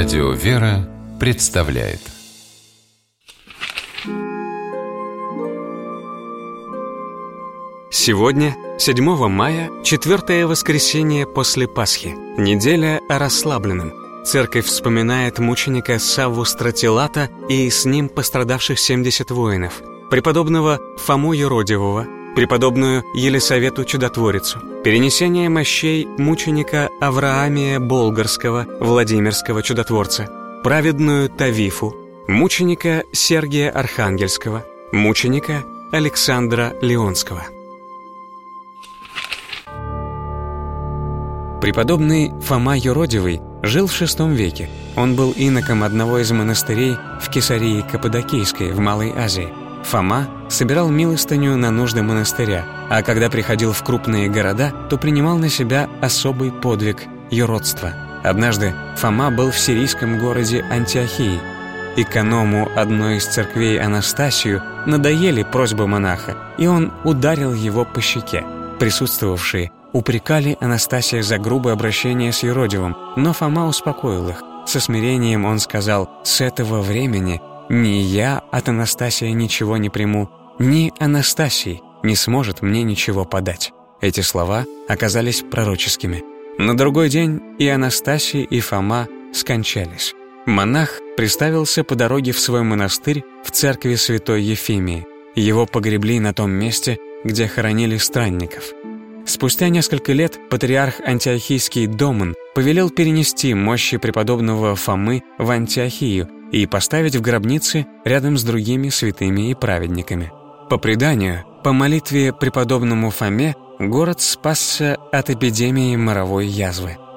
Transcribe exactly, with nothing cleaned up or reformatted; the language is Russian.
Радио «Вера» представляет. Сегодня, седьмого мая, четвертое воскресенье после Пасхи, неделя о расслабленном. Церковь вспоминает мученика Савву Стратилата и с ним пострадавших семьдесят воинов, преподобного Фому Юродивого, преподобную Елисавету Чудотворицу, перенесение мощей мученика Авраамия Болгарского, Владимирского чудотворца, праведную Тавифу, мученика Сергия Архангельского, мученика Александра Леонского. Преподобный Фома Юродивый жил в шестом веке. Он был иноком одного из монастырей в Кесарии Каппадокийской в Малой Азии. Фома собирал милостыню на нужды монастыря, а когда приходил в крупные города, то принимал на себя особый подвиг – юродство. Однажды Фома был в сирийском городе Антиохии. Эконому одной из церквей Анастасию надоели просьбы монаха, и он ударил его по щеке. Присутствовавшие упрекали Анастасия за грубое обращение с юродивым, но Фома успокоил их. Со смирением он сказал: «С этого времени ни я от Анастасия ничего не приму, ни Анастасий не сможет мне ничего подать». Эти слова оказались пророческими. На другой день и Анастасий, и Фома скончались. Монах приставился по дороге в свой монастырь в церкви святой Ефимии. Его погребли на том месте, где хоронили странников. Спустя несколько лет патриарх антиохийский Домон повелел перенести мощи преподобного Фомы в Антиохию и поставить в гробнице рядом с другими святыми и праведниками. По преданию, по молитве преподобному Фоме город спасся от эпидемии моровой язвы.